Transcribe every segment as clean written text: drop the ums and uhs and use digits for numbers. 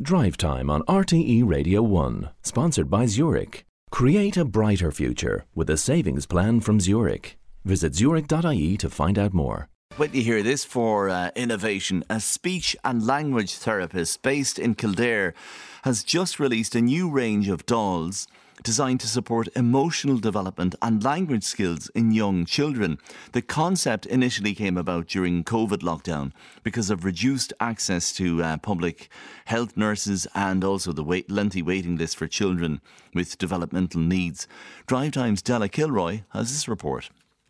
Drive Time on RTE Radio 1, sponsored by Zurich. Create a brighter future with a savings plan from Zurich. Visit zurich.ie to find out more. When you hear this for innovation, a speech and language therapist based in Kildare has just released a new range of dolls designed to support emotional development and language skills in young children. The concept initially came about during COVID lockdown because of reduced access to public health nurses and also the lengthy waiting list for children with developmental needs. Drive Time's Della Kilroy has this report.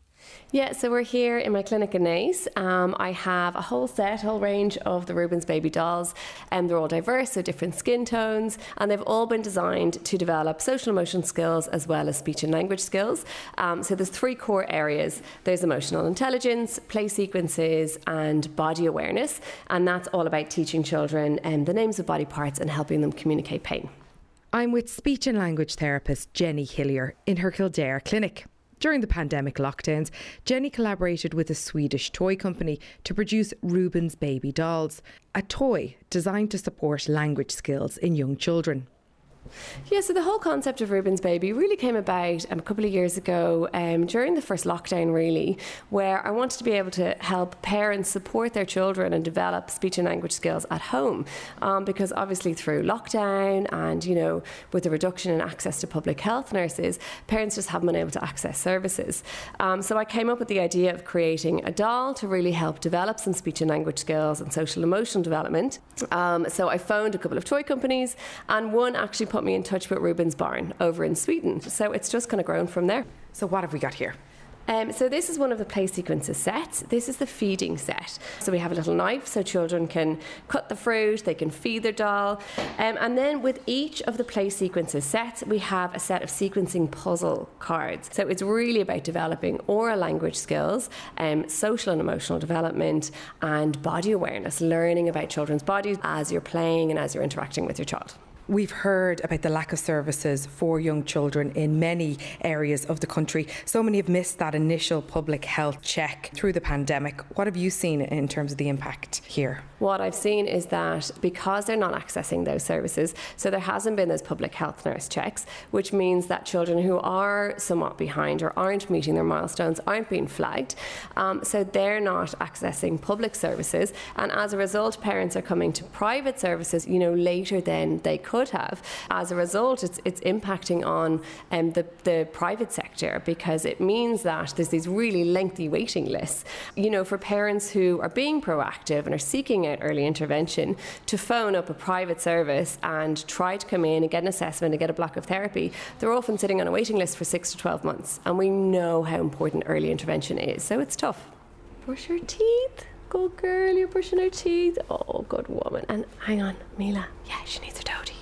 Yeah, so we're here in my clinic in Naas. I have a whole range of the Rubens baby dolls. They're all diverse, so different skin tones, and they've all been designed to develop social emotion skills as well as speech and language skills. So there's three core areas. There's emotional intelligence, play sequences, and body awareness, and that's all about teaching children the names of body parts and helping them communicate pain. I'm with speech and language therapist Jenny Hillier in her Kildare clinic. During the pandemic lockdowns, Jenny collaborated with a Swedish toy company to produce Rubens baby dolls, a toy designed to support language skills in young children. Yeah, so the whole concept of Rubens Baby really came about a couple of years ago during the first lockdown, really, where I wanted to be able to help parents support their children and develop speech and language skills at home. Because obviously through lockdown and, you know, with the reduction in access to public health nurses, parents just haven't been able to access services. So I came up with the idea of creating a doll to really help develop some speech and language skills and social emotional development. So I phoned a couple of toy companies, and one actually put me in touch with Rubens Barn over in Sweden. So it's just kind of grown from there. So what have we got here? So this is one of the play sequences sets. This is the feeding set. So we have a little knife so children can cut the fruit, they can feed their doll. And then with each of the play sequences sets, we have a set of sequencing puzzle cards. So it's really about developing oral language skills, social and emotional development, and body awareness, learning about children's bodies as you're playing and as you're interacting with your child. We've heard about the lack of services for young children in many areas of the country. So many have missed that initial public health check through the pandemic. What have you seen in terms of the impact here? What I've seen is that because they're not accessing those services, so there hasn't been those public health nurse checks, which means that children who are somewhat behind or aren't meeting their milestones aren't being flagged. So they're not accessing public services. And as a result, parents are coming to private services, you know, later than they could have. As a result, it's impacting on the private sector, because it means that there's these really lengthy waiting lists. You know, for parents who are being proactive and are seeking out early intervention, to phone up a private service and try to come in and get an assessment and get a block of therapy, they're often sitting on a waiting list for 6 to 12 months. And we know how important early intervention is, so it's tough. Brush your teeth. Good girl, you're brushing her teeth. Oh, good woman. And hang on, Mila. Yeah, she needs her toady.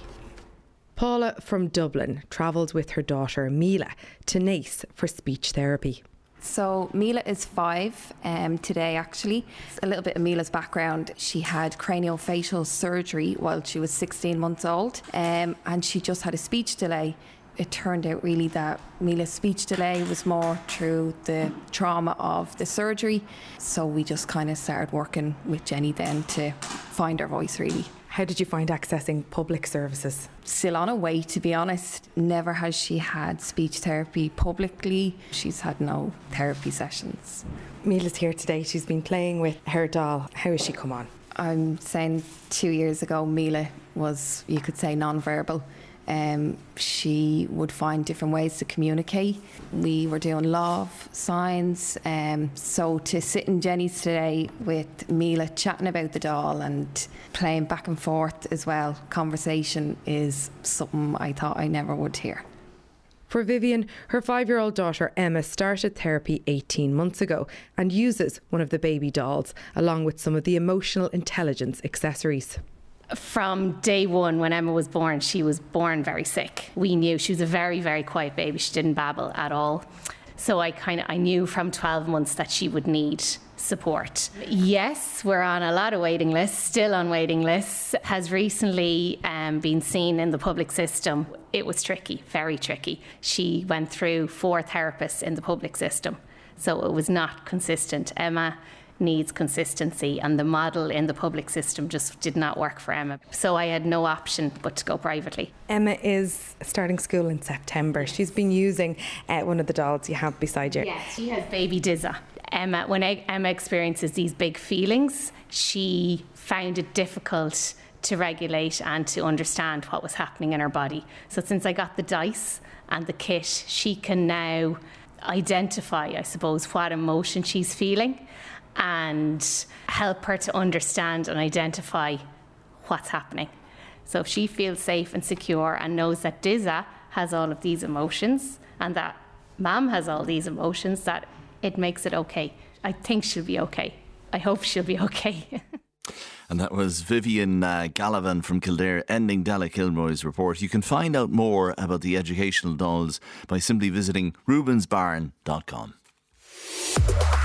Paula from Dublin travelled with her daughter Mila to Naas for speech therapy. So Mila is 5 today, actually. A little bit of Mila's background. She had craniofacial surgery while she was 16 months old, and she just had a speech delay. It turned out really that Mila's speech delay was more through the trauma of the surgery. So we just kind of started working with Jenny then to find her voice, really. How did you find accessing public services? Still on a wait, to be honest. Never has she had speech therapy publicly. She's had no therapy sessions. Mila's here today. She's been playing with her doll. How has she come on? I'm saying 2 years ago, Mila was, you could say, non-verbal. She would find different ways to communicate. We were doing love signs. So to sit in Jenny's today with Mila chatting about the doll and playing back and forth as well, conversation is something I thought I never would hear. For Vivian, her 5-year-old daughter Emma started therapy 18 months ago and uses one of the baby dolls along with some of the emotional intelligence accessories. From day one, when Emma was born, she was born very sick. We knew she was a very, very quiet baby. She didn't babble at all. So I knew from 12 months that she would need support. Yes, we're on a lot of waiting lists, still on waiting lists. Has recently been seen in the public system. It was tricky, very tricky. She went through 4 therapists in the public system, so it was not consistent. Emma needs consistency, and the model in the public system just did not work for Emma. So I had no option but to go privately. Emma is starting school in September. She's been using one of the dolls you have beside you. Yes, she has baby Dizza. When Emma experiences these big feelings, she found it difficult to regulate and to understand what was happening in her body. So since I got the dice and the kit, she can now identify, I suppose, what emotion she's feeling and help her to understand and identify what's happening. So if she feels safe and secure and knows that Dizza has all of these emotions and that Mum has all these emotions, that it makes it okay. I think she'll be okay. I hope she'll be okay. And that was Vivian Gallivan from Kildare ending Della Kilroy's report. You can find out more about the educational dolls by simply visiting rubensbarn.com.